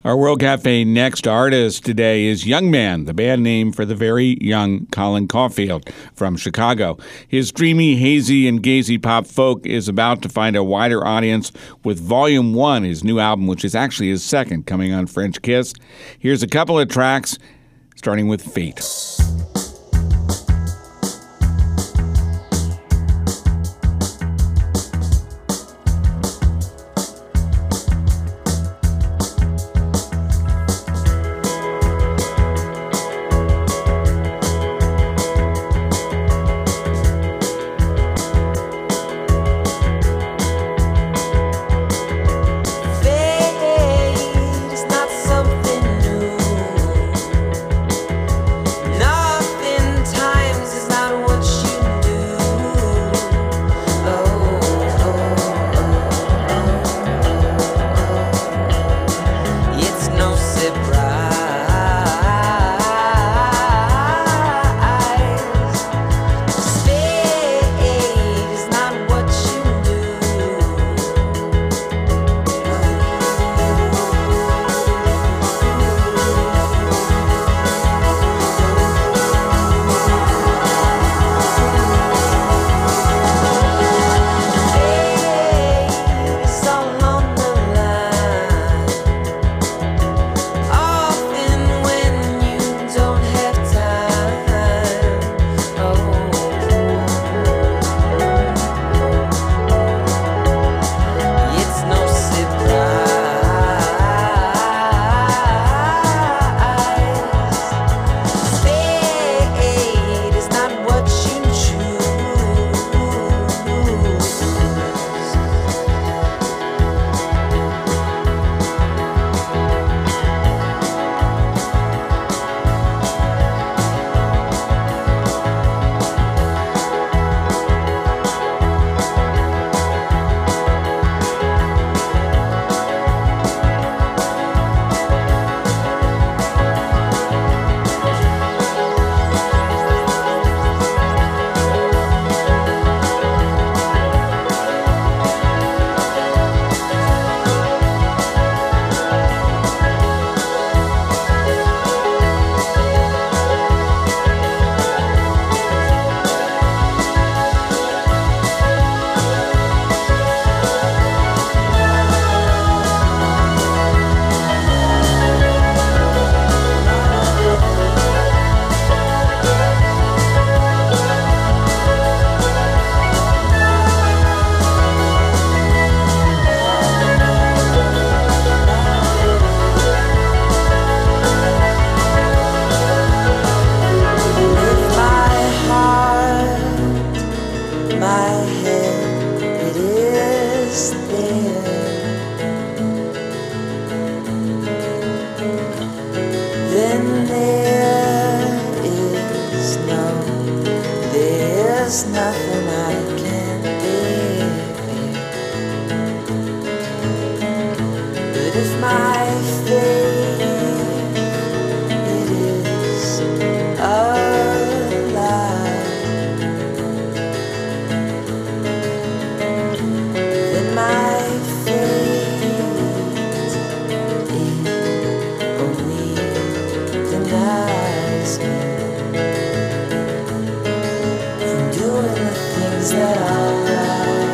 Our World Cafe next artist today is Young Man, the band name for the very young Colin Caulfield from Chicago. His dreamy, hazy, and gazy pop folk is about to find a wider audience with Volume 1, his new album, which is actually his second, coming on French Kiss. Here's a couple of tracks, starting with Fate.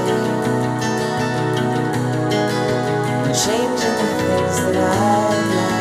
Changing the things that I like.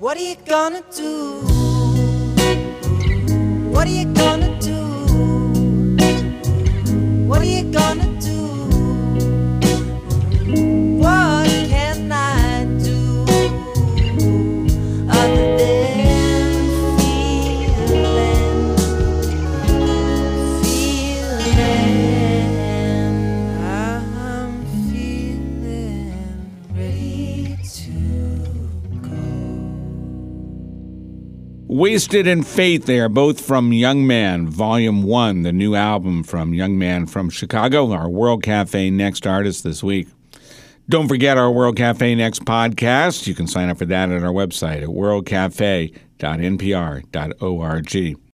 What are you gonna do? What are you gonna do? What are you gonna do? What can I do other than feeling I'm feeling ready to Wasted and Faith, they are both from Young Man, Volume 1, the new album from Young Man from Chicago, our World Cafe Next artist this week. Don't forget our World Cafe Next podcast. You can sign up for that at our website at worldcafe.npr.org.